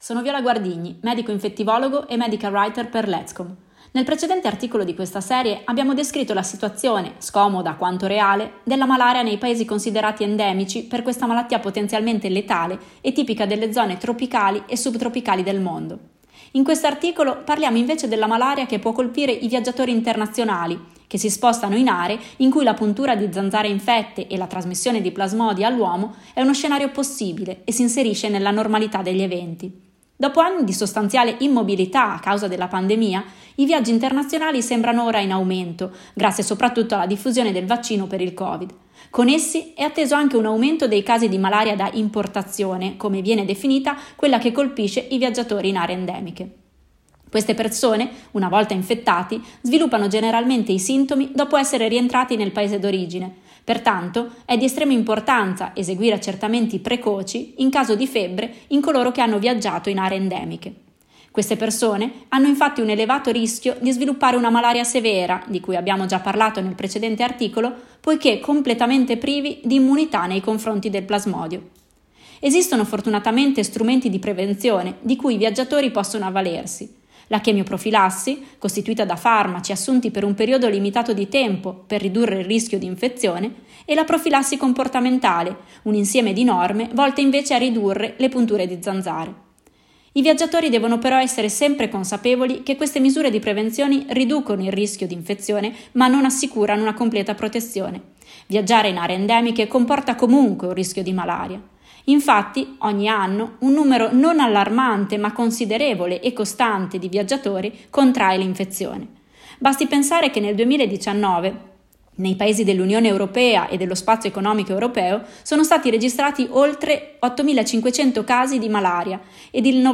Sono Viola Guardigni, medico infettivologo e medical writer per Letscom. Nel precedente articolo di questa serie abbiamo descritto la situazione, scomoda quanto reale, della malaria nei paesi considerati endemici per questa malattia potenzialmente letale e tipica delle zone tropicali e subtropicali del mondo. In questo articolo parliamo invece della malaria che può colpire i viaggiatori internazionali, che si spostano in aree in cui la puntura di zanzare infette e la trasmissione di plasmodi all'uomo è uno scenario possibile e si inserisce nella normalità degli eventi. Dopo anni di sostanziale immobilità a causa della pandemia, i viaggi internazionali sembrano ora in aumento, grazie soprattutto alla diffusione del vaccino per il Covid. Con essi è atteso anche un aumento dei casi di malaria da importazione, come viene definita quella che colpisce i viaggiatori in aree endemiche. Queste persone, una volta infettati, sviluppano generalmente i sintomi dopo essere rientrati nel paese d'origine. Pertanto è di estrema importanza eseguire accertamenti precoci in caso di febbre in coloro che hanno viaggiato in aree endemiche. Queste persone hanno infatti un elevato rischio di sviluppare una malaria severa, di cui abbiamo già parlato nel precedente articolo, poiché completamente privi di immunità nei confronti del plasmodio. Esistono fortunatamente strumenti di prevenzione di cui i viaggiatori possono avvalersi. La chemioprofilassi, costituita da farmaci assunti per un periodo limitato di tempo per ridurre il rischio di infezione, e la profilassi comportamentale, un insieme di norme volte invece a ridurre le punture di zanzare. I viaggiatori devono però essere sempre consapevoli che queste misure di prevenzione riducono il rischio di infezione, ma non assicurano una completa protezione. Viaggiare in aree endemiche comporta comunque un rischio di malaria. Infatti, ogni anno un numero non allarmante ma considerevole e costante di viaggiatori contrae l'infezione. Basti pensare che nel 2019, nei paesi dell'Unione Europea e dello Spazio Economico Europeo, sono stati registrati oltre 8.500 casi di malaria ed il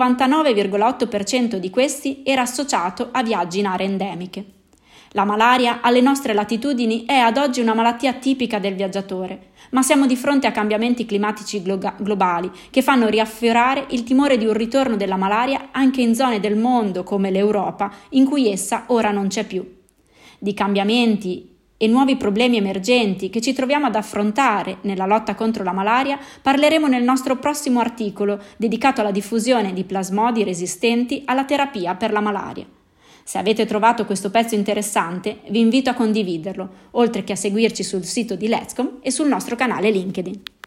99,8% di questi era associato a viaggi in aree endemiche. La malaria alle nostre latitudini è ad oggi una malattia tipica del viaggiatore, ma siamo di fronte a cambiamenti climatici globali che fanno riaffiorare il timore di un ritorno della malaria anche in zone del mondo come l'Europa, in cui essa ora non c'è più. Di cambiamenti e nuovi problemi emergenti che ci troviamo ad affrontare nella lotta contro la malaria parleremo nel nostro prossimo articolo dedicato alla diffusione di plasmodi resistenti alla terapia per la malaria. Se avete trovato questo pezzo interessante, vi invito a condividerlo, oltre che a seguirci sul sito di Letscom e sul nostro canale LinkedIn.